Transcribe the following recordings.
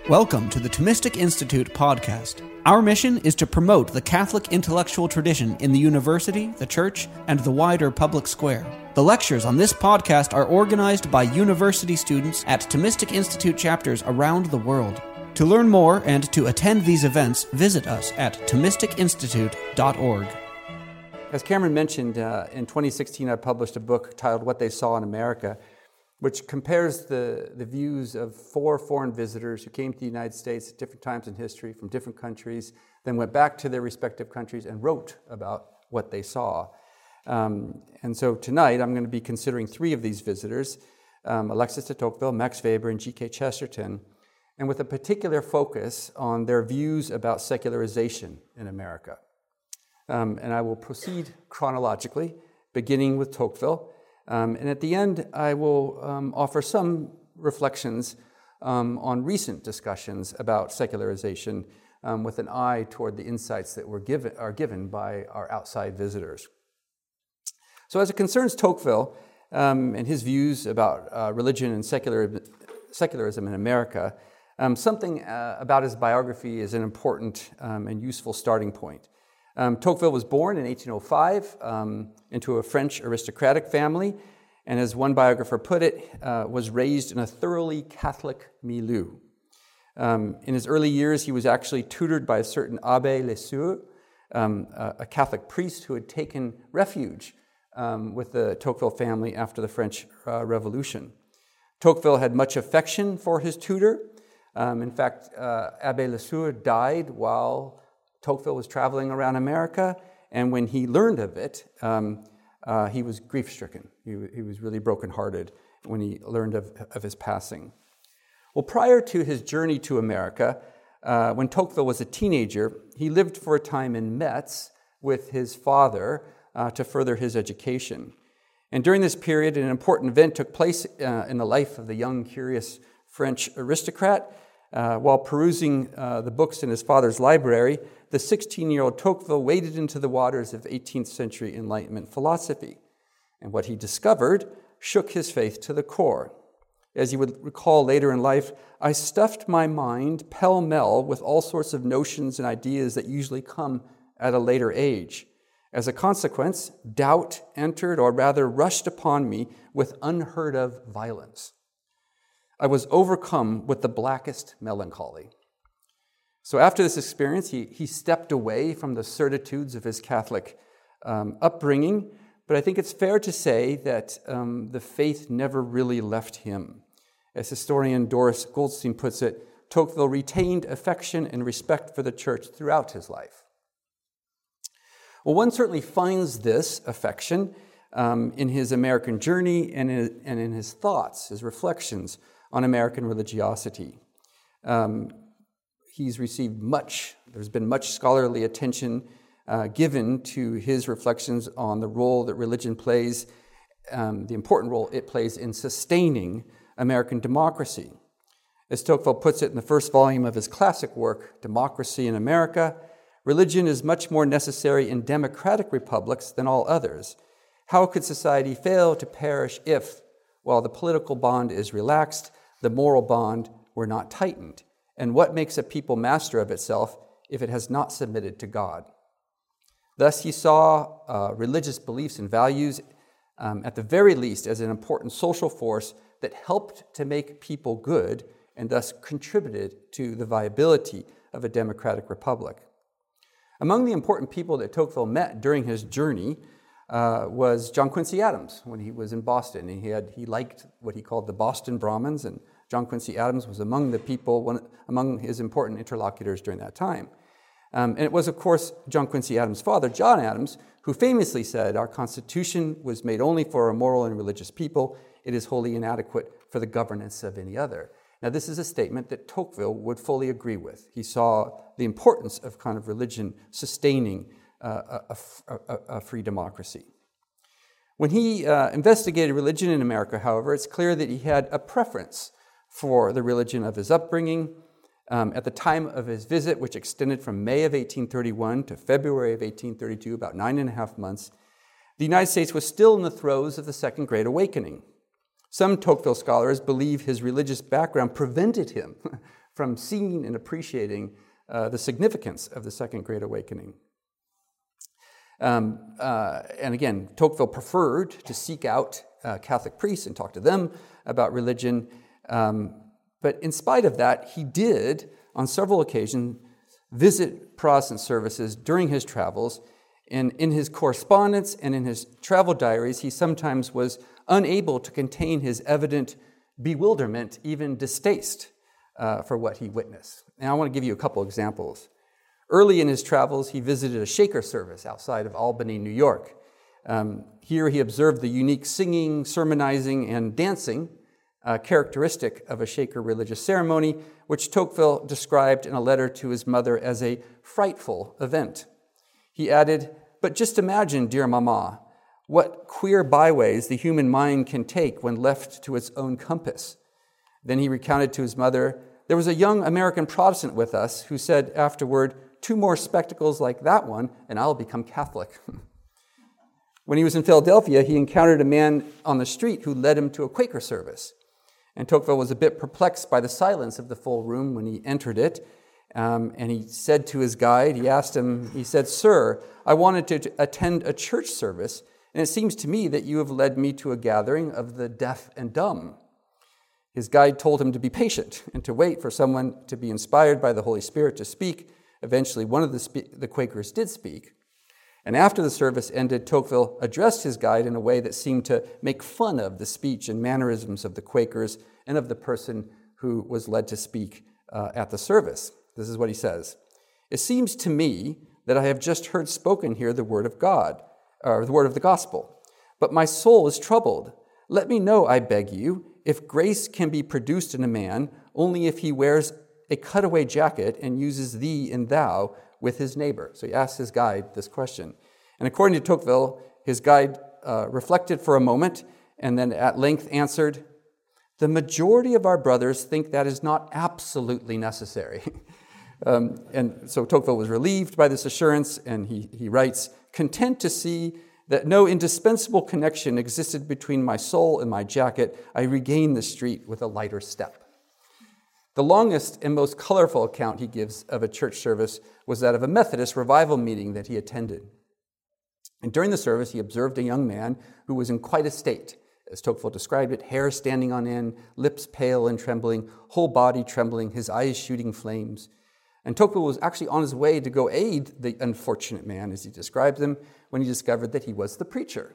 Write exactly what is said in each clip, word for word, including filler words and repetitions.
Welcome to the Thomistic Institute podcast. Our mission is to promote the Catholic intellectual tradition in the university, the church, and the wider public square. The lectures on this podcast are organized by university students at Thomistic Institute chapters around the world. To learn more and to attend these events, visit us at thomistic institute dot org. As Cameron mentioned, uh, in twenty sixteen I published a book titled What They Saw in America, which compares the, the views of four foreign visitors who came to the United States at different times in history from different countries, then went back to their respective countries and wrote about what they saw. Um, and so tonight I'm going to be considering three of these visitors, um, Alexis de Tocqueville, Max Weber, and G K Chesterton, and with a particular focus on their views about secularization in America. Um, and I will proceed chronologically, beginning with Tocqueville. Um, and at the end, I will um, offer some reflections um, on recent discussions about secularization um, with an eye toward the insights that were given, are given by our outside visitors. So as it concerns Tocqueville um, and his views about uh, religion and secular, secularism in America, um, something uh, about his biography is an important um, and useful starting point. Um, Tocqueville was born in eighteen oh five um, into a French aristocratic family, and as one biographer put it, uh, was raised in a thoroughly Catholic milieu. Um, in his early years, he was actually tutored by a certain Abbé Lesueur, um, a, a Catholic priest who had taken refuge um, with the Tocqueville family after the French uh, Revolution. Tocqueville had much affection for his tutor. Um, in fact, uh, Abbé Lesueur died while Tocqueville was traveling around America, and when he learned of it, um, uh, he was grief-stricken. He, he was really brokenhearted when he learned of, of his passing. Well, prior to his journey to America, uh, when Tocqueville was a teenager, he lived for a time in Metz with his father uh, to further his education. And during this period, an important event took place uh, in the life of the young, curious French aristocrat. Uh, while perusing uh, the books in his father's library, the sixteen-year-old Tocqueville waded into the waters of eighteenth century Enlightenment philosophy. And what he discovered shook his faith to the core. As he would recall later in life, I stuffed my mind pell-mell with all sorts of notions and ideas that usually come at a later age. As a consequence, doubt entered, or rather rushed upon me with unheard-of violence. I was overcome with the blackest melancholy. So after this experience, he, he stepped away from the certitudes of his Catholic um, upbringing, but I think it's fair to say that um, the faith never really left him. As historian Doris Goldstein puts it, Tocqueville retained affection and respect for the church throughout his life. Well, one certainly finds this affection um, in his American journey and in, and in his thoughts, his reflections on American religiosity. Um, he's received much, there's been much scholarly attention uh, given to his reflections on the role that religion plays, um, the important role it plays in sustaining American democracy. As Tocqueville puts it in the first volume of his classic work, Democracy in America, religion is much more necessary in democratic republics than all others. How could society fail to perish if, while the political bond is relaxed, the moral bond were not tightened? And what makes a people master of itself if it has not submitted to God? Thus, he saw uh, religious beliefs and values, um, at the very least, as an important social force that helped to make people good and thus contributed to the viability of a democratic republic. Among the important people that Tocqueville met during his journey Uh, was John Quincy Adams when he was in Boston. And he had he liked what he called the Boston Brahmins, and John Quincy Adams was among the people, one, among his important interlocutors during that time. Um, and it was, of course, John Quincy Adams' father, John Adams, who famously said, "Our Constitution was made only for a moral and religious people. It is wholly inadequate for the governance of any other." Now, this is a statement that Tocqueville would fully agree with. He saw the importance of kind of religion sustaining Uh, a, a, a free democracy. When he uh, investigated religion in America, however, it's clear that he had a preference for the religion of his upbringing. Um, at the time of his visit, which extended from May of eighteen thirty-one to February of eighteen thirty-two, about nine and a half months, the United States was still in the throes of the Second Great Awakening. Some Tocqueville scholars believe his religious background prevented him from seeing and appreciating uh, the significance of the Second Great Awakening. Um, uh, and again, Tocqueville preferred to seek out uh, Catholic priests and talk to them about religion. Um, but in spite of that, he did, on several occasions, visit Protestant services during his travels. And in his correspondence and in his travel diaries, he sometimes was unable to contain his evident bewilderment, even distaste uh, for what he witnessed. And I want to give you a couple examples. Early in his travels, he visited a Shaker service outside of Albany, New York. Um, here he observed the unique singing, sermonizing, and dancing uh, characteristic of a Shaker religious ceremony, which Tocqueville described in a letter to his mother as a frightful event. He added, "But just imagine, dear Mama, what queer byways the human mind can take when left to its own compass." Then he recounted to his mother, "There was a young American Protestant with us who said afterward, 'Two more spectacles like that one, and I'll become Catholic.'" When he was in Philadelphia, he encountered a man on the street who led him to a Quaker service. And Tocqueville was a bit perplexed by the silence of the full room when he entered it. Um, and he said to his guide, he asked him, he said, "Sir, I wanted to, to attend a church service, and it seems to me that you have led me to a gathering of the deaf and dumb." His guide told him to be patient and to wait for someone to be inspired by the Holy Spirit to speak. Eventually, one of the, spe- the Quakers did speak. And after the service ended, Tocqueville addressed his guide in a way that seemed to make fun of the speech and mannerisms of the Quakers and of the person who was led to speak uh, at the service. This is what he says. "It seems to me that I have just heard spoken here the word of God, or the word of the gospel. But my soul is troubled. Let me know, I beg you, if grace can be produced in a man only if he wears a cutaway jacket and uses thee and thou with his neighbor." So he asked his guide this question. And according to Tocqueville, his guide uh, reflected for a moment and then at length answered, "The majority of our brothers think that is not absolutely necessary." um, and so Tocqueville was relieved by this assurance, and he, he writes, "Content to see that no indispensable connection existed between my soul and my jacket, I regained the street with a lighter step." The longest and most colorful account he gives of a church service was that of a Methodist revival meeting that he attended. And during the service, he observed a young man who was in quite a state, as Tocqueville described it, hair standing on end, lips pale and trembling, whole body trembling, his eyes shooting flames. And Tocqueville was actually on his way to go aid the unfortunate man, as he described him, when he discovered that he was the preacher.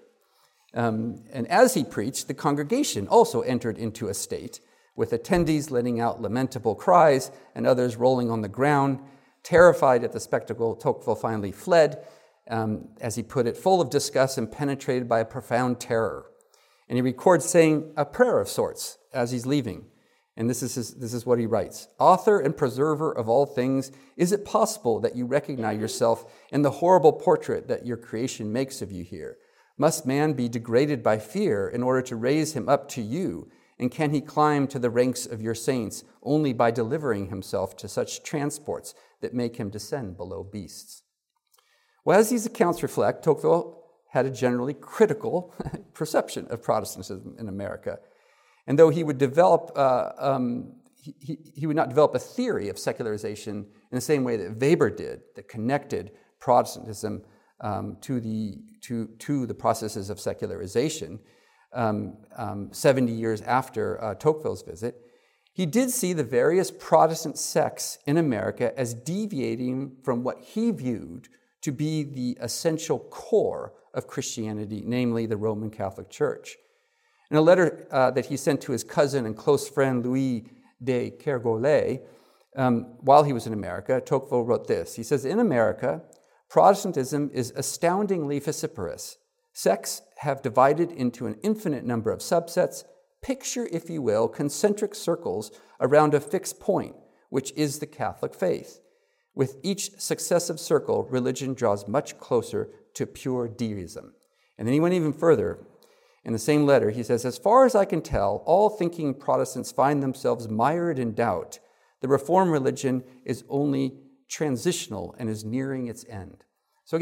Um, and as he preached, the congregation also entered into a state, with attendees letting out lamentable cries and others rolling on the ground. Terrified at the spectacle, Tocqueville finally fled, um, as he put it, full of disgust and penetrated by a profound terror. And he records saying a prayer of sorts as he's leaving. And this is, his, this is what he writes. "Author and preserver of all things, is it possible that you recognize yourself in the horrible portrait that your creation makes of you here? Must man be degraded by fear in order to raise him up to you? And can he climb to the ranks of your saints only by delivering himself to such transports that make him descend below beasts?" Well, as these accounts reflect, Tocqueville had a generally critical perception of Protestantism in America. And though he would develop, uh, um, he, he, he would not develop a theory of secularization in the same way that Weber did, that connected Protestantism um, to, the, to, to the processes of secularization, Um, um, seventy years after uh, Tocqueville's visit, he did see the various Protestant sects in America as deviating from what he viewed to be the essential core of Christianity, namely the Roman Catholic Church. In a letter uh, that he sent to his cousin and close friend Louis de Kergolay, um, while he was in America, Tocqueville wrote this. He says, "In America, Protestantism is astoundingly vociferous. Sects have divided into an infinite number of subsets. Picture, if you will, concentric circles around a fixed point, which is the Catholic faith. With each successive circle, religion draws much closer to pure deism." And then he went even further. In the same letter, he says, "As far as I can tell, all thinking Protestants find themselves mired in doubt. The Reformed religion is only transitional and is nearing its end." So again,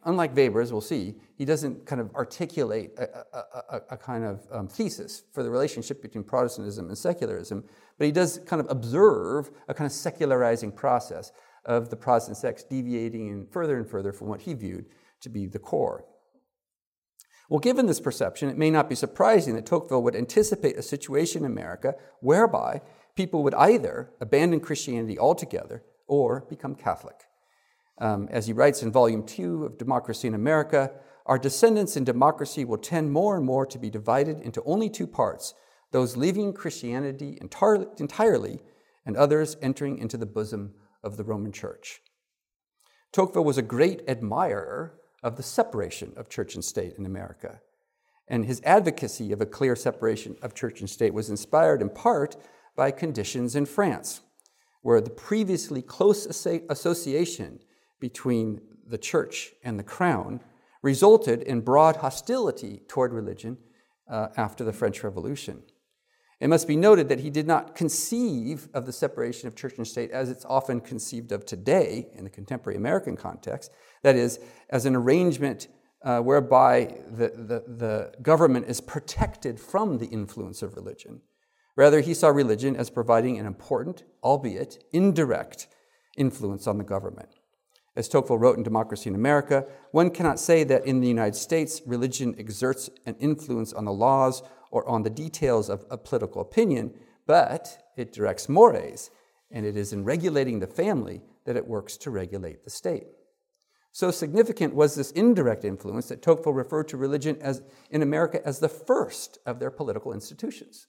unlike Weber, as we'll see, he doesn't kind of articulate a, a, a, a kind of um, thesis for the relationship between Protestantism and secularism, but he does kind of observe a kind of secularizing process of the Protestant sects deviating in further and further from what he viewed to be the core. Well, given this perception, it may not be surprising that Tocqueville would anticipate a situation in America whereby people would either abandon Christianity altogether or become Catholic. Um, as he writes in Volume two of Democracy in America, our descendants in democracy will tend more and more to be divided into only two parts, those leaving Christianity entirely, entirely and others entering into the bosom of the Roman Church. Tocqueville was a great admirer of the separation of church and state in America, and his advocacy of a clear separation of church and state was inspired in part by conditions in France, where the previously close association between the church and the crown resulted in broad hostility toward religion uh, after the French Revolution. It must be noted that he did not conceive of the separation of church and state as it's often conceived of today in the contemporary American context, that is, as an arrangement uh, whereby the, the, the government is protected from the influence of religion. Rather, he saw religion as providing an important, albeit indirect, influence on the government. As Tocqueville wrote in Democracy in America, one cannot say that in the United States religion exerts an influence on the laws or on the details of, of political opinion, but it directs mores, and it is in regulating the family that it works to regulate the state. So significant was this indirect influence that Tocqueville referred to religion as, in America as the first of their political institutions,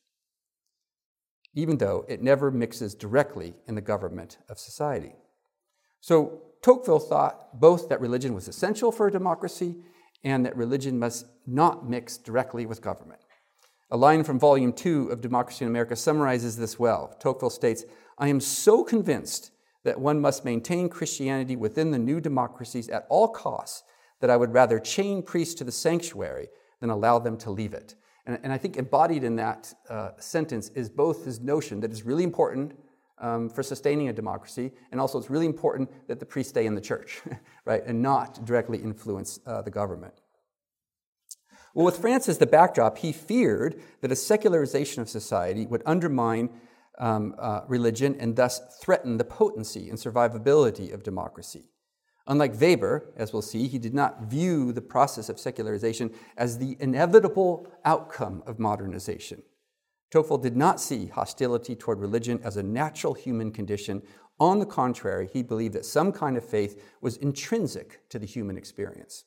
even though it never mixes directly in the government of society. So Tocqueville thought both that religion was essential for a democracy and that religion must not mix directly with government. A line from Volume two of Democracy in America summarizes this well. Tocqueville states, "I am so convinced that one must maintain Christianity within the new democracies at all costs that I would rather chain priests to the sanctuary than allow them to leave it." And, and I think embodied in that uh, sentence is both his notion that it's really important um, for sustaining a democracy, and also it's really important that the priests stay in the church, right, and not directly influence uh, the government. Well, with France as the backdrop, he feared that a secularization of society would undermine um, uh, religion and thus threaten the potency and survivability of democracy. Unlike Weber, as we'll see, he did not view the process of secularization as the inevitable outcome of modernization. Tocqueville did not see hostility toward religion as a natural human condition. On the contrary, he believed that some kind of faith was intrinsic to the human experience.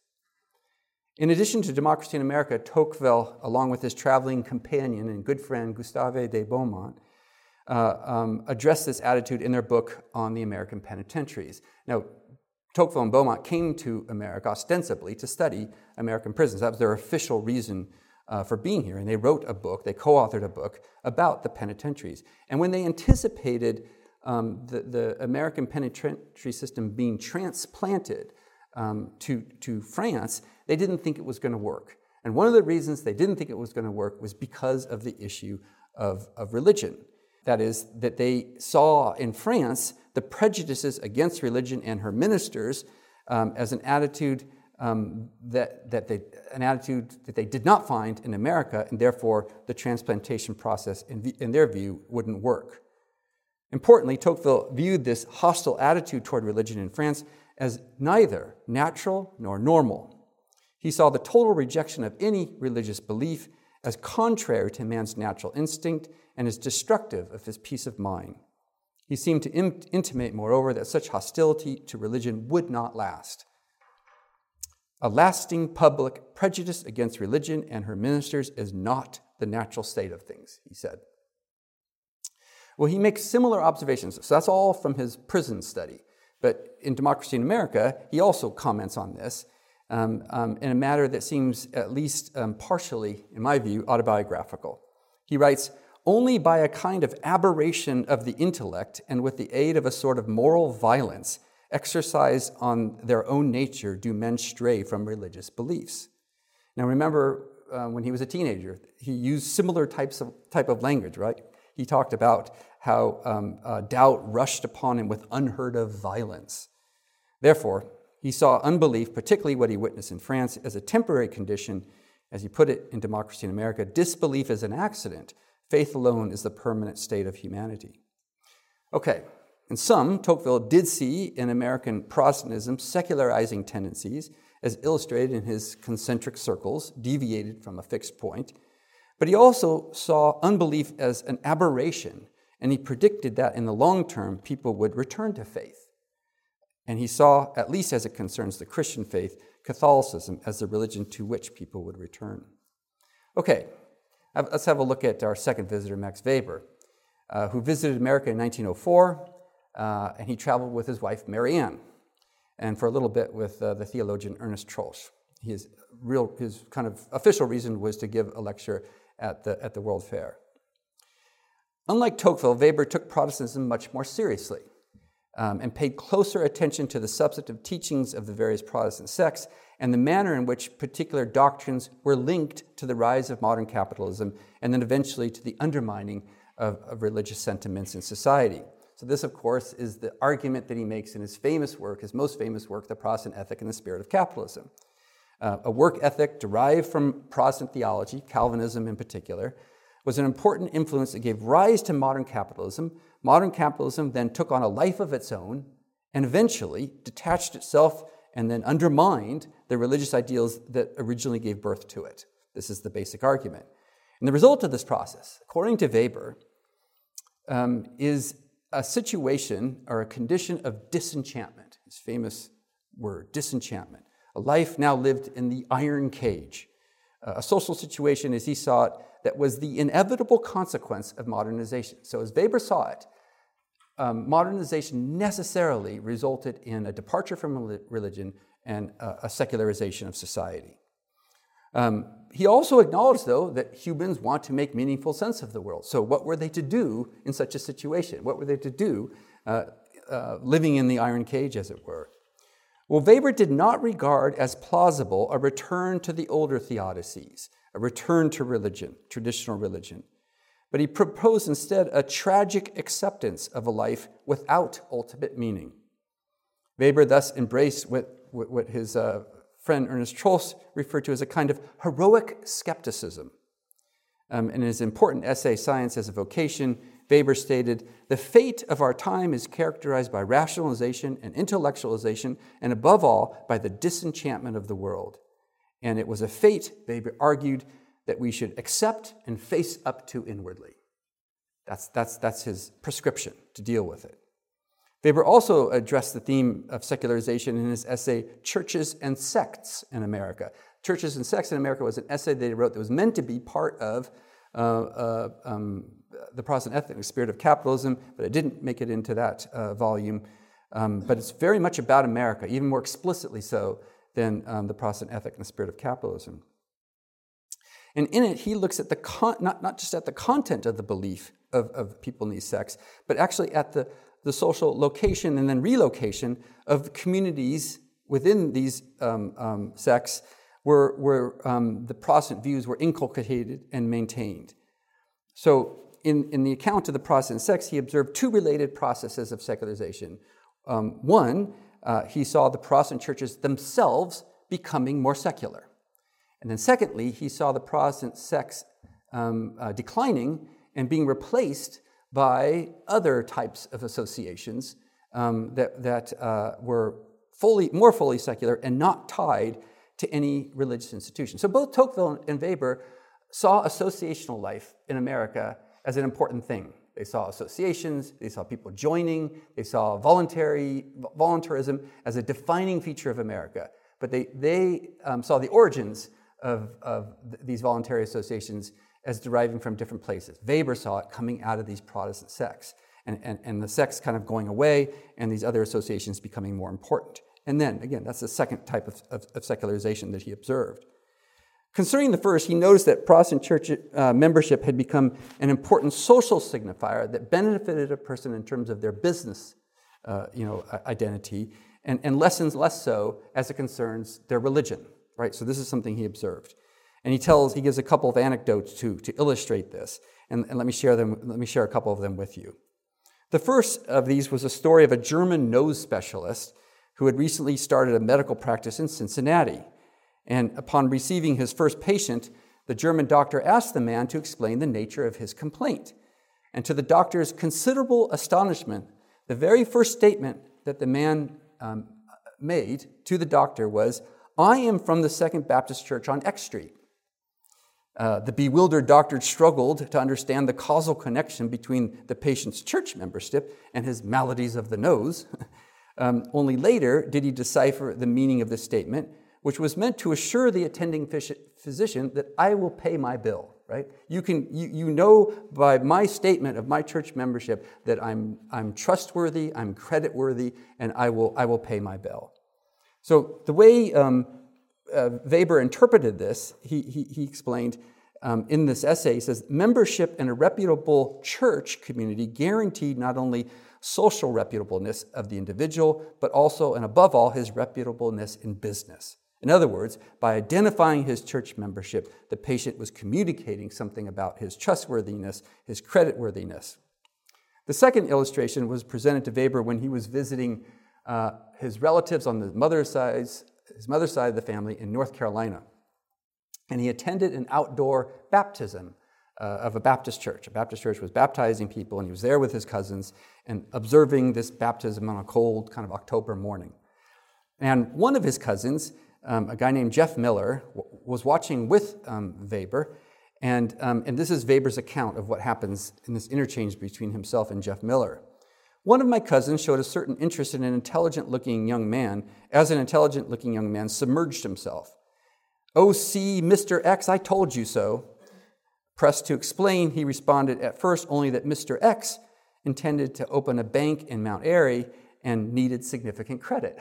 In addition to Democracy in America, Tocqueville, along with his traveling companion and good friend Gustave de Beaumont, uh, um, addressed this attitude in their book on the American penitentiaries. Now, Tocqueville and Beaumont came to America ostensibly to study American prisons. That was their official reason uh, for being here. And they wrote a book, they co-authored a book about the penitentiaries. And when they anticipated um, the, the American penitentiary system being transplanted um, to, to France, they didn't think it was going to work. And one of the reasons they didn't think it was going to work was because of the issue of, of religion. That is, that they saw in France the prejudices against religion and her ministers um, as an attitude um, that, that they, an attitude that they did not find in America, and therefore the transplantation process, in, in their view, wouldn't work. Importantly, Tocqueville viewed this hostile attitude toward religion in France as neither natural nor normal. He saw the total rejection of any religious belief as contrary to man's natural instinct and as destructive of his peace of mind. He seemed to im- intimate, moreover, that such hostility to religion would not last. A lasting public prejudice against religion and her ministers is not the natural state of things, he said. Well, he makes similar observations. So that's all from his prison study. But in Democracy in America, he also comments on this um, um, in a matter that seems at least um, partially, in my view, autobiographical. He writes, "Only by a kind of aberration of the intellect and with the aid of a sort of moral violence exercised on their own nature do men stray from religious beliefs." Now remember, uh, when he was a teenager, he used similar types of type of language, right? He talked about how um, uh, doubt rushed upon him with unheard of violence. Therefore, He saw unbelief, particularly what he witnessed in France, as a temporary condition. As he put it in Democracy in America, disbelief is an accident. Faith alone is the permanent state of humanity. Okay, in sum, Tocqueville did see in American Protestantism secularizing tendencies, as illustrated in his concentric circles, deviated from a fixed point. But he also saw unbelief as an aberration, and he predicted that in the long term, people would return to faith. And he saw, at least as it concerns the Christian faith, Catholicism as the religion to which people would return. Okay, let's have a look at our second visitor, Max Weber, uh, who visited America in nineteen oh four, uh, and he traveled with his wife, Mary Ann, and for a little bit with uh, the theologian Ernest Troeltsch. His real, his kind of official reason was to give a lecture at the, at the World Fair. Unlike Tocqueville, Weber took Protestantism much more seriously. Um, and paid closer attention to the substantive teachings of the various Protestant sects and the manner in which particular doctrines were linked to the rise of modern capitalism and then eventually to the undermining of, of religious sentiments in society. So this, of course, is the argument that he makes in his famous work, his most famous work, The Protestant Ethic and the Spirit of Capitalism. Uh, a work ethic derived from Protestant theology, Calvinism in particular, was an important influence that gave rise to modern capitalism. Modern capitalism then took on a life of its own and eventually detached itself and then undermined the religious ideals that originally gave birth to it. This is the basic argument. And the result of this process, according to Weber, um, is a situation or a condition of disenchantment, his famous word, disenchantment, a life now lived in the iron cage, uh, a social situation, as he saw it, that was the inevitable consequence of modernization. So as Weber saw it, um, modernization necessarily resulted in a departure from religion and a, a secularization of society. Um, he also acknowledged, though, that humans want to make meaningful sense of the world. So what were they to do in such a situation? What were they to do uh, uh, living in the iron cage, as it were? Well, Weber did not regard as plausible a return to the older theodicies, a return to religion, traditional religion. But he proposed instead a tragic acceptance of a life without ultimate meaning. Weber thus embraced what, what his uh, friend Ernest Troeltsch referred to as a kind of heroic skepticism. Um, in his important essay, Science as a Vocation, Weber stated, "The fate of our time is characterized by rationalization and intellectualization, and above all, by the disenchantment of the world. And it was a fate," Weber argued, "that we should accept and face up to inwardly." That's, that's, that's his prescription to deal with it. Weber also addressed the theme of secularization in his essay, Churches and Sects in America. Churches and Sects in America was an essay that he wrote that was meant to be part of uh, uh, um, the Protestant Ethic and the Spirit of Capitalism, but it didn't make it into that uh, volume. Um, but it's very much about America, even more explicitly so than um, the Protestant Ethic and the Spirit of Capitalism. And in it, he looks at the con- not, not just at the content of the belief of, of people in these sects, but actually at the, the social location and then relocation of communities within these um, um, sects where, where um, the Protestant views were inculcated and maintained. So in, in the account of the Protestant sects, he observed two related processes of secularization. Um, one, uh, he saw the Protestant churches themselves becoming more secular. And then secondly, he saw the Protestant sects um, uh, declining and being replaced by other types of associations um, that, that uh, were fully, more fully secular and not tied to any religious institution. So both Tocqueville and Weber saw associational life in America as an important thing. They saw associations, they saw people joining, they saw voluntary voluntarism as a defining feature of America. But they, they um, saw the origins of, of th- these voluntary associations as deriving from different places. Weber saw it coming out of these Protestant sects, and, and, and the sects kind of going away, and these other associations becoming more important. And then, again, that's the second type of, of, of secularization that he observed. Concerning the first, he noticed that Protestant church uh, membership had become an important social signifier that benefited a person in terms of their business uh, you know, identity, and, and lessens less so as it concerns their religion, right? So this is something he observed. And he tells, he gives a couple of anecdotes to, to illustrate this, and, and let me share them, let me share a couple of them with you. The first of these was a story of a German nose specialist who had recently started a medical practice in Cincinnati. And upon receiving his first patient, the German doctor asked the man to explain the nature of his complaint. And to the doctor's considerable astonishment, the very first statement that the man um, made to the doctor was, "I am from the Second Baptist Church on X Street." Uh, the bewildered doctor struggled to understand the causal connection between the patient's church membership and his maladies of the nose. um, only later did he decipher the meaning of this statement, which was meant to assure the attending physician that I will pay my bill. Right? You can you, you know by my statement of my church membership that I'm I'm trustworthy, I'm creditworthy, and I will I will pay my bill. So the way um, uh, Weber interpreted this, he he, he explained um, in this essay. He says membership in a reputable church community guaranteed not only social reputableness of the individual, but also and above all his reputableness in business. In other words, by identifying his church membership, the patient was communicating something about his trustworthiness, his creditworthiness. The second illustration was presented to Weber when he was visiting uh, his relatives on the mother's side, his mother's side of the family in North Carolina. And he attended an outdoor baptism uh, of a Baptist church. A Baptist church was baptizing people, and he was there with his cousins and observing this baptism on a cold kind of October morning. And one of his cousins, Um, a guy named Jeff Miller, w- was watching with um, Weber, and, um, and this is Weber's account of what happens in this interchange between himself and Jeff Miller. One of my cousins showed a certain interest in an intelligent-looking young man, as an intelligent-looking young man submerged himself. "Oh, see, Mister X, I told you so." Pressed to explain, he responded at first only that Mister X intended to open a bank in Mount Airy and needed significant credit.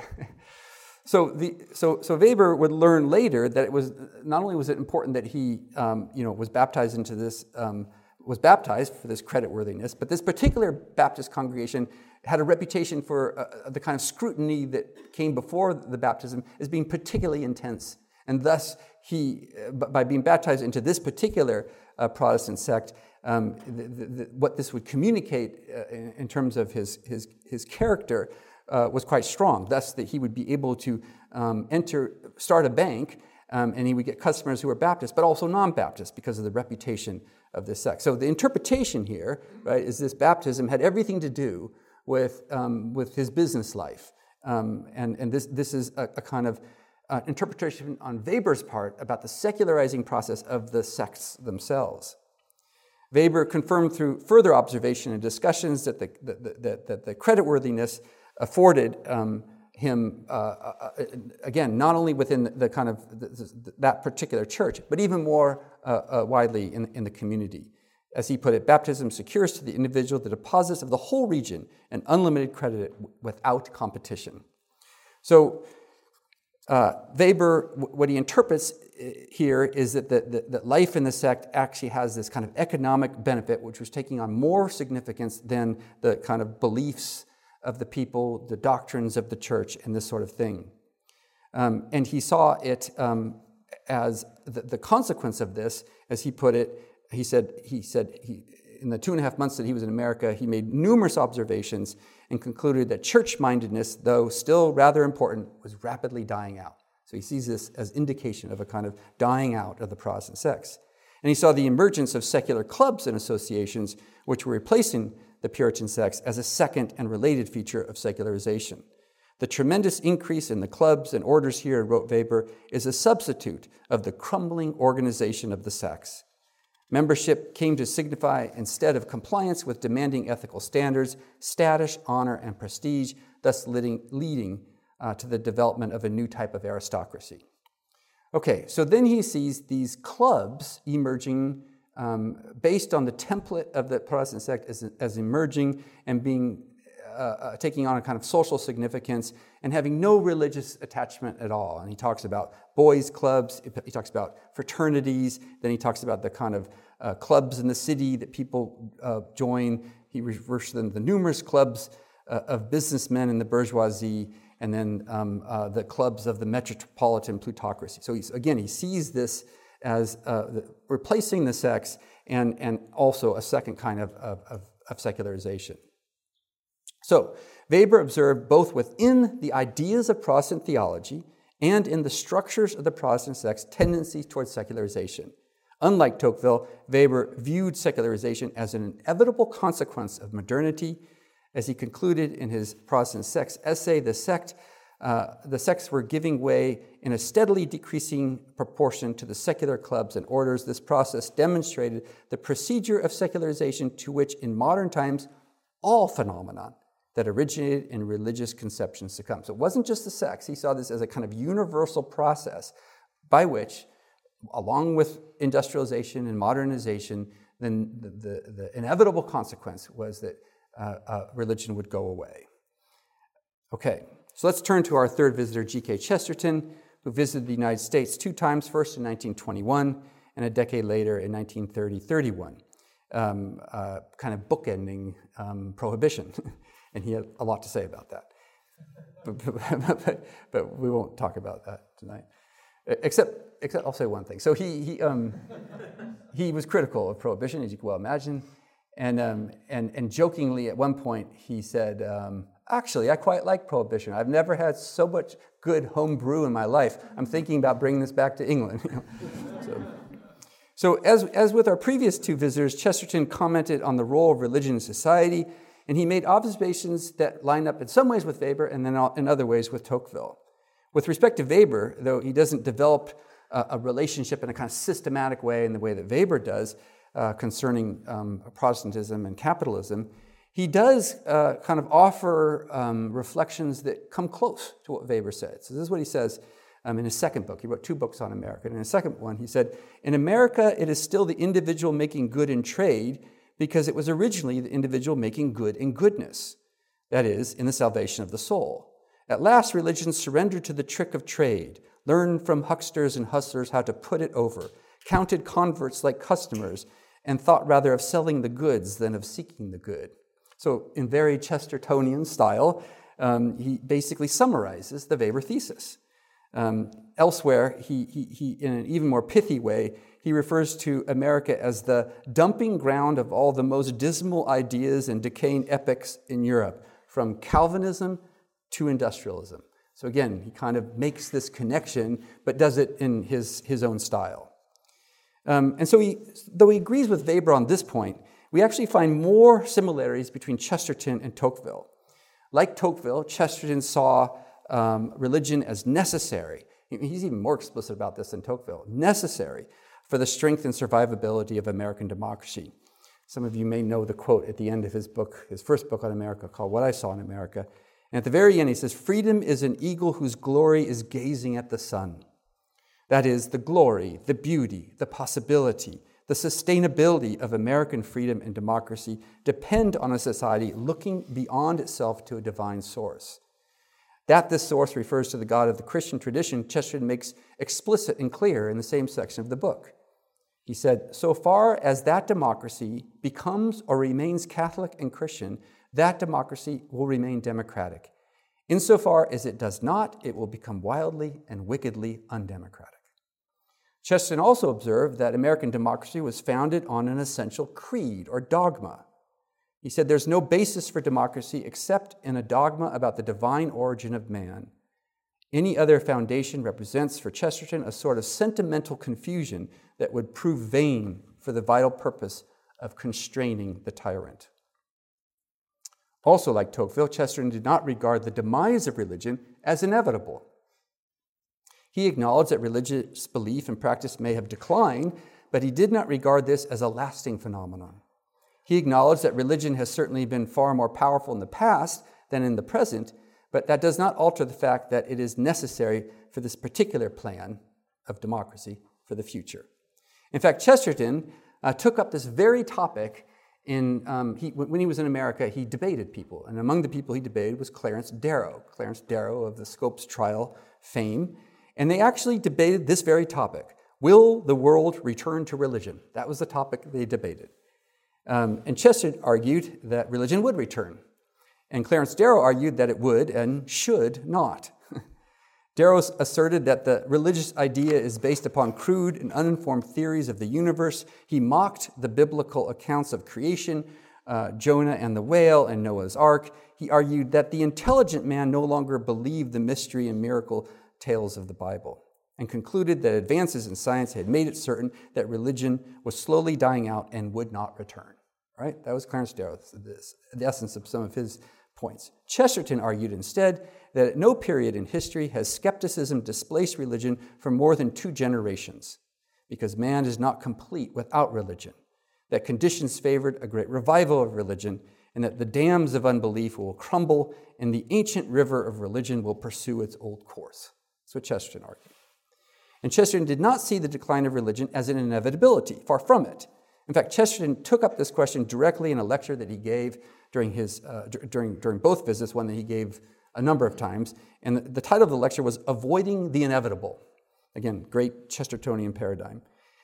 So, the, so, so Weber would learn later that it was not only was it important that he, um, you know, was baptized into this, um, was baptized for this creditworthiness, but this particular Baptist congregation had a reputation for uh, the kind of scrutiny that came before the baptism as being particularly intense, and thus he, uh, by being baptized into this particular uh, Protestant sect, um, the, the, the, what this would communicate uh, in, in terms of his his his character. Uh, was quite strong, thus that he would be able to um, enter, start a bank, um, and he would get customers who were Baptist, but also non-Baptist because of the reputation of this sect. So the interpretation here, right, is this baptism had everything to do with um, with his business life, um, and and this this is a, a kind of uh, interpretation on Weber's part about the secularizing process of the sects themselves. Weber confirmed through further observation and discussions that the that, that, that the creditworthiness afforded um, him, uh, uh, again, not only within the, the kind of the, the, that particular church, but even more uh, uh, widely in, in the community. As he put it, baptism secures to the individual the deposits of the whole region and unlimited credit without competition. So uh, Weber, what he interprets here is that the, the, that life in the sect actually has this kind of economic benefit, which was taking on more significance than the kind of beliefs of the people, the doctrines of the church, and this sort of thing. Um, and he saw it um, as the, the consequence of this, as he put it, he said, he said he, in the two and a half months that he was in America, he made numerous observations and concluded that church-mindedness, though still rather important, was rapidly dying out. So he sees this as indication of a kind of dying out of the Protestant sects. And he saw the emergence of secular clubs and associations, which were replacing the Puritan sects as a second and related feature of secularization. The tremendous increase in the clubs and orders here, wrote Weber, is a substitute of the crumbling organization of the sects. Membership came to signify, instead of compliance with demanding ethical standards, status, honor, and prestige, thus leading, leading uh, to the development of a new type of aristocracy. Okay, so then he sees these clubs emerging Um, based on the template of the Protestant sect as, as emerging and being uh, uh, taking on a kind of social significance and having no religious attachment at all. And he talks about boys' clubs, he talks about fraternities, then he talks about the kind of uh, clubs in the city that people uh, join. He refers to them the numerous clubs uh, of businessmen in the bourgeoisie, and then um, uh, the clubs of the metropolitan plutocracy. So he's, again, he sees this as uh, the, replacing the sects and, and also a second kind of, of, of secularization. So, Weber observed both within the ideas of Protestant theology and in the structures of the Protestant sect's tendencies towards secularization. Unlike Tocqueville, Weber viewed secularization as an inevitable consequence of modernity. As he concluded in his Protestant sects essay, the sect, uh, the sects were giving way in a steadily decreasing proportion to the secular clubs and orders. This process demonstrated the procedure of secularization to which, in modern times, all phenomenon that originated in religious conceptions succumb. So it wasn't just the sects. He saw this as a kind of universal process by which, along with industrialization and modernization, then the, the, the inevitable consequence was that uh, uh, religion would go away. Okay, so let's turn to our third visitor, G K Chesterton, who visited the United States two times, first in nineteen twenty-one and a decade later in nineteen thirty thirty-one, um, uh, kind of bookending um, Prohibition. And he had a lot to say about that. But, but, but, but we won't talk about that tonight. Except, except I'll say one thing. So he he um, he was critical of Prohibition, as you can well imagine. And, um, and, and jokingly at one point he said, um, actually, I quite like Prohibition. I've never had so much good home brew in my life. I'm thinking about bringing this back to England. You know? so so as, as with our previous two visitors, Chesterton commented on the role of religion in society, and he made observations that line up in some ways with Weber and then in other ways with Tocqueville. With respect to Weber, though he doesn't develop a, a relationship in a kind of systematic way in the way that Weber does uh, concerning um, Protestantism and capitalism, he does uh, kind of offer um, reflections that come close to what Weber said. So this is what he says um, in his second book. He wrote two books on America. And in his second one, he said, "In America, it is still the individual making good in trade, because it was originally the individual making good in goodness, that is, in the salvation of the soul. At last, religion surrendered to the trick of trade, learned from hucksters and hustlers how to put it over, counted converts like customers, and thought rather of selling the goods than of seeking the good." So in very Chestertonian style, um, he basically summarizes the Weber thesis. Um, elsewhere, he, he, he, in an even more pithy way, he refers to America as the dumping ground of all the most dismal ideas and decaying epochs in Europe, from Calvinism to industrialism. So again, he kind of makes this connection, but does it in his, his own style. Um, and so he, though he agrees with Weber on this point, we actually find more similarities between Chesterton and Tocqueville. Like Tocqueville, Chesterton saw um, religion as necessary. He's even more explicit about this than Tocqueville. Necessary for the strength and survivability of American democracy. Some of you may know the quote at the end of his book, his first book on America, called What I Saw in America. And at the very end, he says, "Freedom is an eagle whose glory is gazing at the sun." That is, the glory, the beauty, the possibility, the sustainability of American freedom and democracy depend on a society looking beyond itself to a divine source. That this source refers to the God of the Christian tradition, Chesterton makes explicit and clear in the same section of the book. He said, "So far as that democracy becomes or remains Catholic and Christian, that democracy will remain democratic. Insofar as it does not, it will become wildly and wickedly undemocratic." Chesterton also observed that American democracy was founded on an essential creed or dogma. He said, "There's no basis for democracy except in a dogma about the divine origin of man. Any other foundation represents for Chesterton a sort of sentimental confusion that would prove vain for the vital purpose of constraining the tyrant." Also, like Tocqueville, Chesterton did not regard the demise of religion as inevitable. He acknowledged that religious belief and practice may have declined, but he did not regard this as a lasting phenomenon. He acknowledged that religion has certainly been far more powerful in the past than in the present, but that does not alter the fact that it is necessary for this particular plan of democracy for the future. In fact, Chesterton uh, took up this very topic in, um, he, when he was in America. He debated people, and among the people he debated was Clarence Darrow, Clarence Darrow of the Scopes trial fame, and they actually debated this very topic. Will the world return to religion? That was the topic they debated. Um, and Chesterton argued that religion would return. And Clarence Darrow argued that it would and should not. Darrow asserted that the religious idea is based upon crude and uninformed theories of the universe. He mocked the biblical accounts of creation, uh, Jonah and the whale and Noah's Ark. He argued that the intelligent man no longer believed the mystery and miracle tales of the Bible, and concluded that advances in science had made it certain that religion was slowly dying out and would not return. Right? That was Clarence Darrow, the essence of some of his points. Chesterton argued instead that at no period in history has skepticism displaced religion for more than two generations, because man is not complete without religion, that conditions favored a great revival of religion, and that the dams of unbelief will crumble and the ancient river of religion will pursue its old course. That's what Chesterton argued. And Chesterton did not see the decline of religion as an inevitability, far from it. In fact, Chesterton took up this question directly in a lecture that he gave during his uh, d- during during both visits, one that he gave a number of times. And the, the title of the lecture was Avoiding the Inevitable. Again, great Chestertonian paradigm,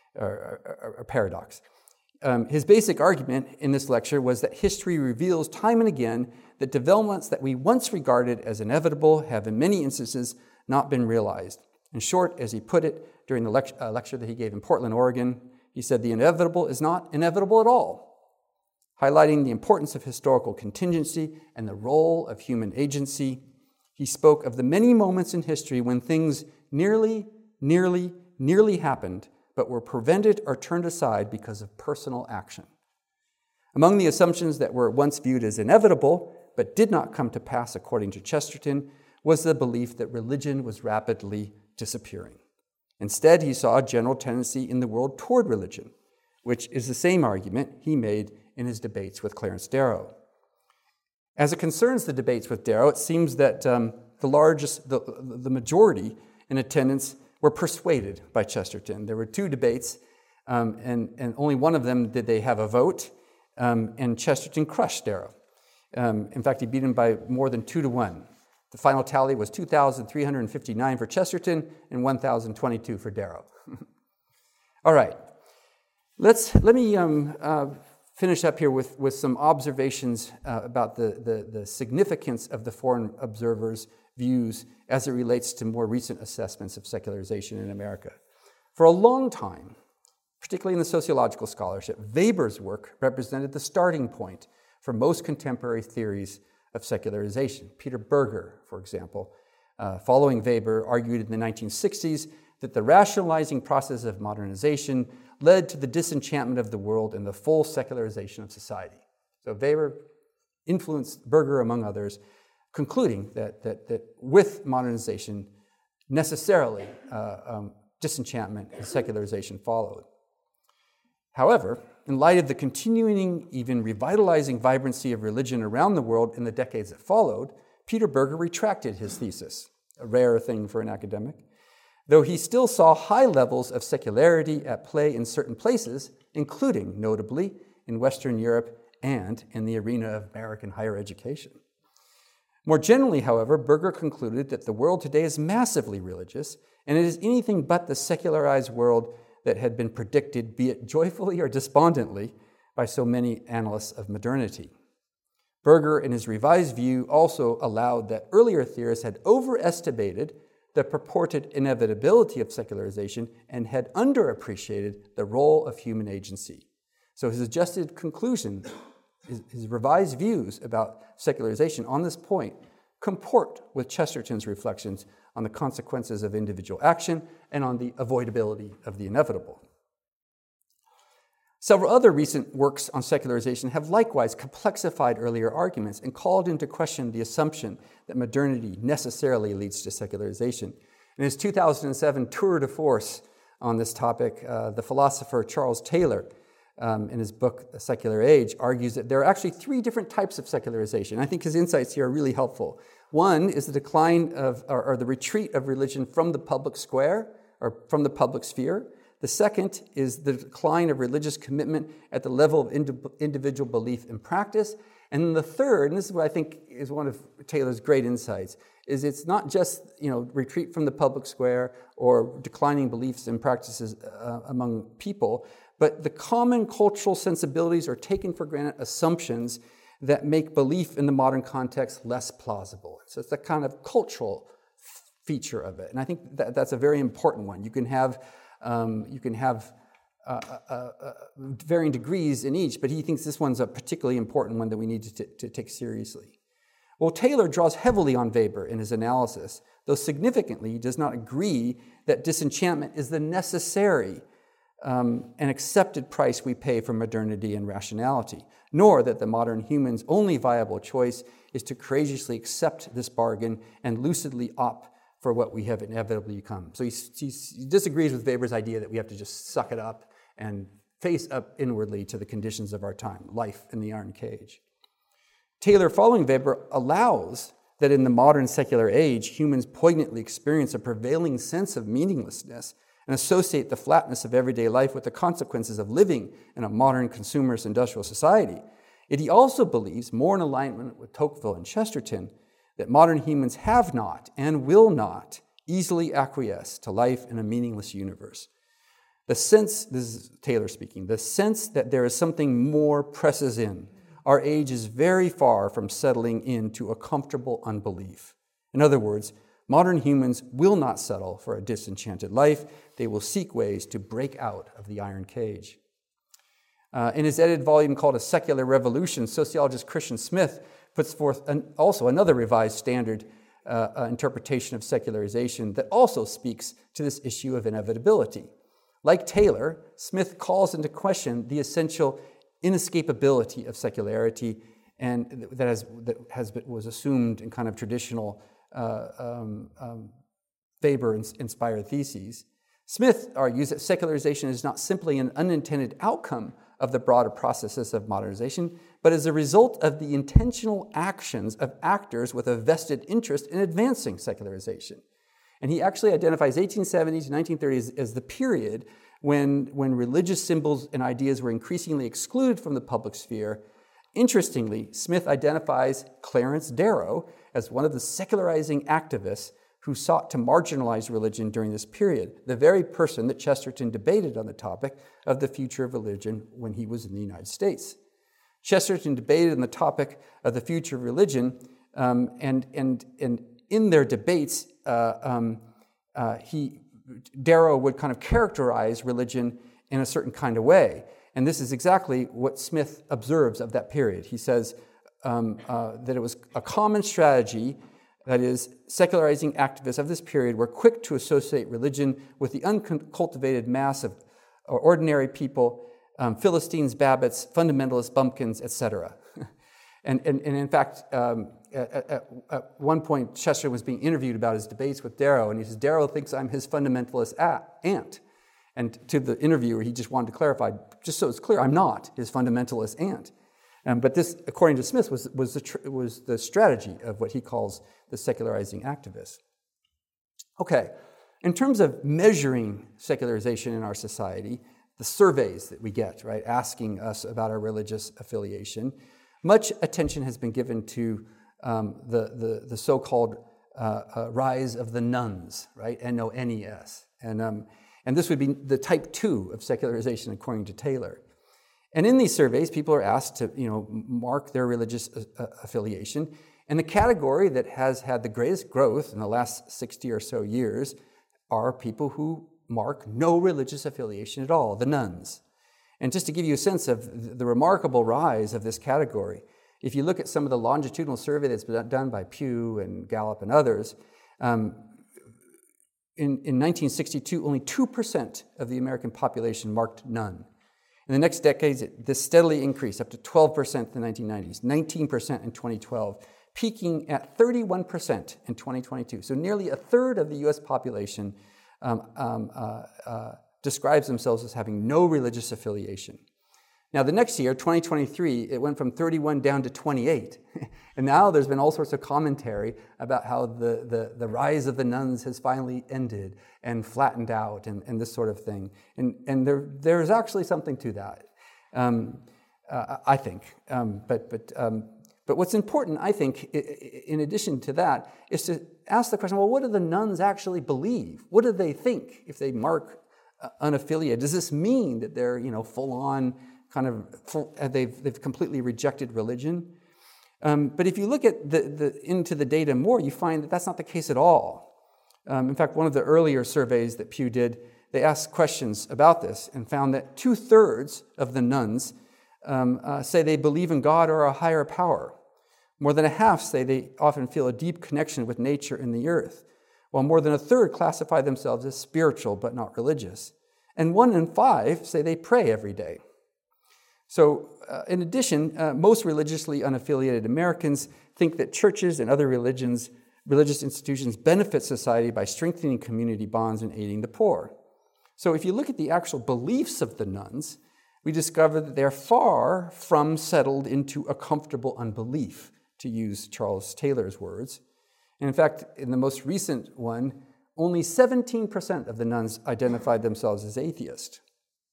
or, or, or paradox. Um, his basic argument in this lecture was that history reveals time and again that developments that we once regarded as inevitable have in many instances not been realized. In short, as he put it during the lect- uh, lecture that he gave in Portland, Oregon, he said the inevitable is not inevitable at all, highlighting the importance of historical contingency and the role of human agency. He spoke of the many moments in history when things nearly, nearly, nearly happened, but were prevented or turned aside because of personal action. Among the assumptions that were once viewed as inevitable, but did not come to pass according to Chesterton, was the belief that religion was rapidly disappearing. Instead, he saw a general tendency in the world toward religion, which is the same argument he made in his debates with Clarence Darrow. As it concerns the debates with Darrow, it seems that um, the largest, the, the majority in attendance were persuaded by Chesterton. There were two debates, um, and, and only one of them did they have a vote, um, and Chesterton crushed Darrow. Um, in fact, he beat him by more than two to one. The final tally was two thousand three hundred fifty-nine for Chesterton and one thousand twenty-two for Darrow. All right, let's let me um, uh, finish up here with, with some observations uh, about the, the, the significance of the foreign observers' views as it relates to more recent assessments of secularization in America. For a long time, particularly in the sociological scholarship, Weber's work represented the starting point for most contemporary theories of secularization. Peter Berger, for example, uh, following Weber, argued in the nineteen sixties that the rationalizing process of modernization led to the disenchantment of the world and the full secularization of society. So Weber influenced Berger, among others, concluding that, that, that with modernization, necessarily uh, um, disenchantment and secularization followed. However, in light of the continuing, even revitalizing vibrancy of religion around the world in the decades that followed, Peter Berger retracted his thesis, a rare thing for an academic, though he still saw high levels of secularity at play in certain places, including, notably, in Western Europe and in the arena of American higher education. More generally, however, Berger concluded that the world today is massively religious, and it is anything but the secularized world that had been predicted, be it joyfully or despondently, by so many analysts of modernity. Berger, in his revised view, also allowed that earlier theorists had overestimated the purported inevitability of secularization and had underappreciated the role of human agency. So his adjusted conclusion, his, his revised views about secularization on this point comport with Chesterton's reflections on the consequences of individual action and on the avoidability of the inevitable. Several other recent works on secularization have likewise complexified earlier arguments and called into question the assumption that modernity necessarily leads to secularization. In his two thousand seven tour de force on this topic, uh, the philosopher Charles Taylor, um, in his book, The Secular Age, argues that there are actually three different types of secularization. I think his insights here are really helpful. One is the decline of, or, or the retreat of religion from the public square, or from the public sphere. The second is the decline of religious commitment at the level of indi- individual belief and practice. And then the third, and this is what I think is one of Taylor's great insights, is it's not just, you know, retreat from the public square or declining beliefs and practices uh, among people, but the common cultural sensibilities or taken for granted assumptions that make belief in the modern context less plausible. So it's a kind of cultural feature of it. And I think that that's a very important one. You can have, um, you can have uh, uh, uh, varying degrees in each, but he thinks this one's a particularly important one that we need to, t- to take seriously. Well, Taylor draws heavily on Weber in his analysis, though significantly he does not agree that disenchantment is the necessary um, and accepted price we pay for modernity and rationality, nor that the modern human's only viable choice is to courageously accept this bargain and lucidly opt for what we have inevitably become. So he, he, he disagrees with Weber's idea that we have to just suck it up and face up inwardly to the conditions of our time, life in the iron cage. Taylor, following Weber, allows that in the modern secular age, humans poignantly experience a prevailing sense of meaninglessness and associate the flatness of everyday life with the consequences of living in a modern consumerist industrial society. Yet he also believes, more in alignment with Tocqueville and Chesterton, that modern humans have not and will not easily acquiesce to life in a meaningless universe. The sense, this is Taylor speaking, the sense that there is something more presses in. Our age is very far from settling into a comfortable unbelief. In other words, modern humans will not settle for a disenchanted life. They will seek ways to break out of the iron cage. Uh, in his edited volume called A Secular Revolution, sociologist Christian Smith puts forth an, also another revised standard uh, uh, interpretation of secularization that also speaks to this issue of inevitability. Like Taylor, Smith calls into question the essential inescapability of secularity, and that has that has been, was assumed in kind of traditional uh, um, um, Weber-inspired theses. Smith argues that secularization is not simply an unintended outcome of the broader processes of modernization, but as a result of the intentional actions of actors with a vested interest in advancing secularization. And he actually identifies eighteen seventy to nineteen thirty as, as the period when, when religious symbols and ideas were increasingly excluded from the public sphere. Interestingly, Smith identifies Clarence Darrow as one of the secularizing activists who sought to marginalize religion during this period, the very person that Chesterton debated on the topic of the future of religion when he was in the United States. Chesterton debated on the topic of the future of religion, um, and, and, and in their debates, uh, um, uh, he, Darrow would kind of characterize religion in a certain kind of way. And this is exactly what Smith observes of that period. He says um, uh, that it was a common strategy, that is, secularizing activists of this period were quick to associate religion with the uncultivated mass of ordinary people, um, Philistines, Babbitts, fundamentalist bumpkins, et cetera. and, and, and in fact, um, at, at, at one point, Chester was being interviewed about his debates with Darrow, and he says, Darrow thinks I'm his fundamentalist aunt. And to the interviewer, he just wanted to clarify, just so it's clear, I'm not his fundamentalist aunt. Um, but this, according to Smith, was, was, the tr- was the strategy of what he calls the secularizing activists. Okay, in terms of measuring secularization in our society, the surveys that we get, right, asking us about our religious affiliation, much attention has been given to um, the, the, the so-called uh, uh, rise of the nones, right, N O N E S. And, um, and this would be the type two of secularization, according to Taylor. And in these surveys, people are asked to, you know, mark their religious uh, affiliation. And the category that has had the greatest growth in the last sixty or so years are people who mark no religious affiliation at all, the nones. And just to give you a sense of the remarkable rise of this category, if you look at some of the longitudinal survey that's been done by Pew and Gallup and others, um, in, in nineteen sixty-two, only two percent of the American population marked none. In the next decades, it, this steadily increased up to twelve percent in the nineteen nineties, nineteen percent in twenty twelve, peaking at thirty-one percent in twenty twenty-two. So nearly a third of the U S population um, um, uh, uh, describes themselves as having no religious affiliation. Now, the next year, twenty twenty-three, it went from thirty-one down to twenty-eight. And now there's been all sorts of commentary about how the, the, the rise of the nones has finally ended and flattened out and, and this sort of thing. And, and there, there's actually something to that, um, uh, I think. Um, but, but, um, but what's important, I think, in addition to that, is to ask the question, well, what do the nones actually believe? What do they think if they mark uh, unaffiliated? Does this mean that they're, you know, full-on kind of, full, they've, they've completely rejected religion? Um, but if you look at the, the, into the data more, you find that that's not the case at all. Um, in fact, one of the earlier surveys that Pew did they asked questions about this and found that two-thirds of the nuns um, uh, say they believe in God or a higher power. More than a half say they often feel a deep connection with nature and the earth, while more than a third classify themselves as spiritual but not religious. And one in five say they pray every day. So, uh, in addition, uh, most religiously unaffiliated Americans think that churches and other religions, religious institutions benefit society by strengthening community bonds and aiding the poor. So if you look at the actual beliefs of the nuns, we discover that they're far from settled into a comfortable unbelief, to use Charles Taylor's words. And in fact, in the most recent one, only seventeen percent of the nuns identified themselves as atheist.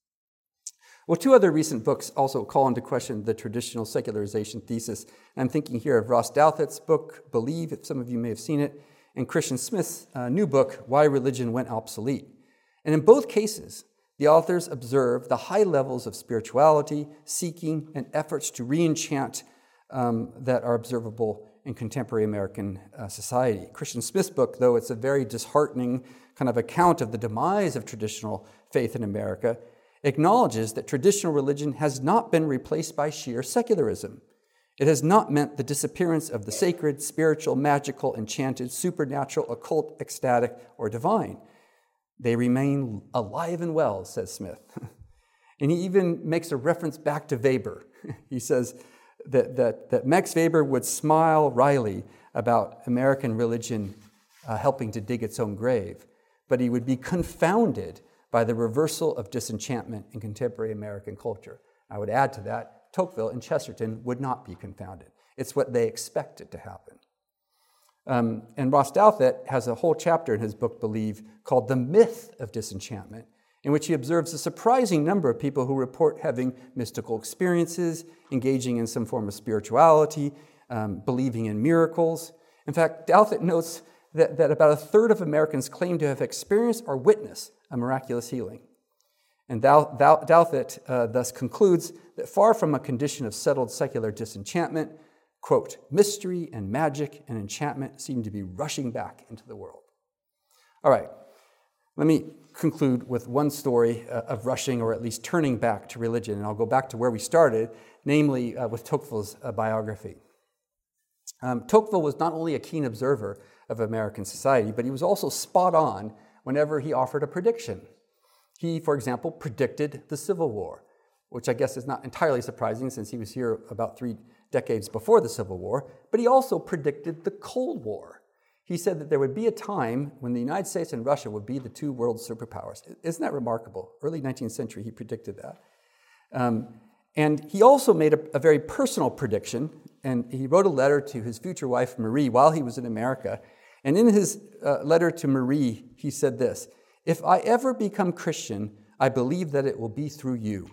Well, two other recent books also call into question the traditional secularization thesis. I'm thinking here of Ross Douthat's book, Believe, if some of you may have seen it, and Christian Smith's uh, new book, Why Religion Went Obsolete. And in both cases, the authors observe the high levels of spirituality, seeking, and efforts to re-enchant um, that are observable in contemporary American uh, society. Christian Smith's book, though it's a very disheartening kind of account of the demise of traditional faith in America, acknowledges that traditional religion has not been replaced by sheer secularism. It has not meant the disappearance of the sacred, spiritual, magical, enchanted, supernatural, occult, ecstatic, or divine. They remain alive and well, says Smith. And he even makes a reference back to Weber. He says that, that, that Max Weber would smile wryly about American religion uh, helping to dig its own grave, but he would be confounded by the reversal of disenchantment in contemporary American culture. I would add to that, Tocqueville and Chesterton would not be confounded. It's what they expected to happen. Um, and Ross Douthat has a whole chapter in his book, Believe, called The Myth of Disenchantment, in which he observes a surprising number of people who report having mystical experiences, engaging in some form of spirituality, um, believing in miracles. In fact, Douthat notes that, that about a third of Americans claim to have experienced or witnessed a miraculous healing. And Douthat uh, thus concludes that far from a condition of settled secular disenchantment, quote, mystery and magic and enchantment seem to be rushing back into the world. All right, let me conclude with one story uh, of rushing or at least turning back to religion, and I'll go back to where we started, namely uh, with Tocqueville's uh, biography. Um, Tocqueville was not only a keen observer of American society, but he was also spot on whenever he offered a prediction. He, for example, predicted the Civil War, which I guess is not entirely surprising since he was here about three decades before the Civil War, but he also predicted the Cold War. He said that there would be a time when the United States and Russia would be the two world superpowers. Isn't that remarkable? Early nineteenth century, he predicted that. Um, and he also made a, a very personal prediction, and he wrote a letter to his future wife, Marie, while he was in America. And in his uh, letter to Marie, he said this, "If I ever become Christian, I believe that it will be through you."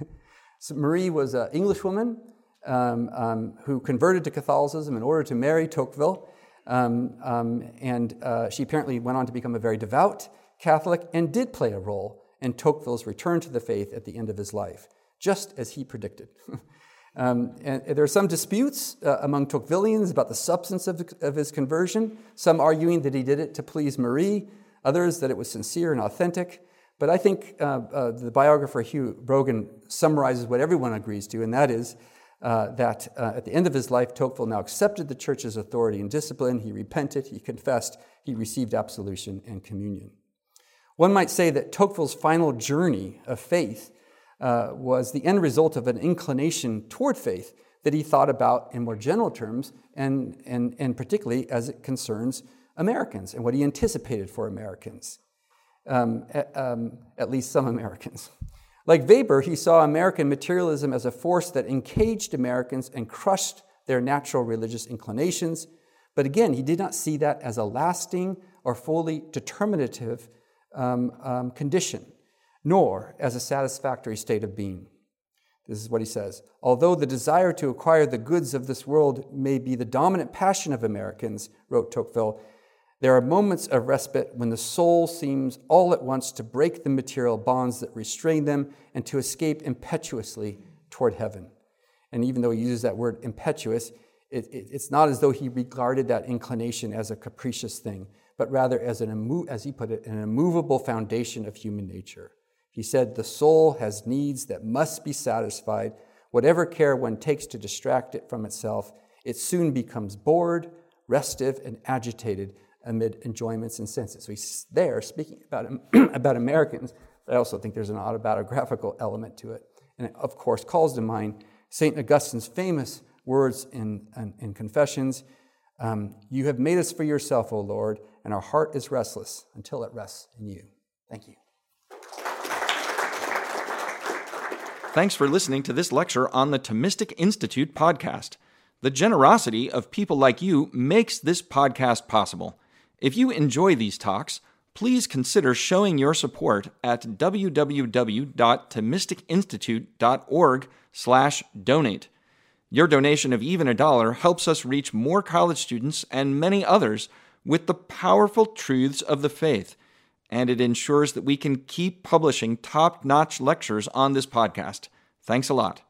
So Marie was an Englishwoman um, um, who converted to Catholicism in order to marry Tocqueville. Um, um, and uh, she apparently went on to become a very devout Catholic and did play a role in Tocqueville's return to the faith at the end of his life, just as he predicted. Um, and there are some disputes uh, among Tocquevillians about the substance of, of his conversion, some arguing that he did it to please Marie, others that it was sincere and authentic. But I think uh, uh, the biographer Hugh Brogan summarizes what everyone agrees to, and that is uh, that uh, at the end of his life, Tocqueville now accepted the church's authority and discipline. He repented, he confessed, he received absolution and communion. One might say that Tocqueville's final journey of faith Uh, was the end result of an inclination toward faith that he thought about in more general terms, and, and, and particularly as it concerns Americans and what he anticipated for Americans, um, at, um, at least some Americans. Like Weber, he saw American materialism as a force that encaged Americans and crushed their natural religious inclinations. But again, he did not see that as a lasting or fully determinative um, um, condition, nor as a satisfactory state of being. This is what he says. "Although the desire to acquire the goods of this world may be the dominant passion of Americans," wrote Tocqueville, "there are moments of respite when the soul seems all at once to break the material bonds that restrain them and to escape impetuously toward heaven." And even though he uses that word impetuous, it, it, it's not as though he regarded that inclination as a capricious thing, but rather as an immo- as he put it, an immovable foundation of human nature. He said, the soul has needs that must be satisfied. Whatever care one takes to distract it from itself, it soon becomes bored, restive, and agitated amid enjoyments and senses. So he's there speaking about, about Americans, but I also think there's an autobiographical element to it. And it, of course, calls to mind Saint Augustine's famous words in, in, in Confessions, um, you have made us for yourself, O Lord, and our heart is restless until it rests in you. Thank you. Thanks for listening to this lecture on the Thomistic Institute podcast. The generosity of people like you makes this podcast possible. If you enjoy these talks, please consider showing your support at w w w dot thomistic institute dot org slash donate. Your donation of even a dollar helps us reach more college students and many others with the powerful truths of the faith, and it ensures that we can keep publishing top-notch lectures on this podcast. Thanks a lot.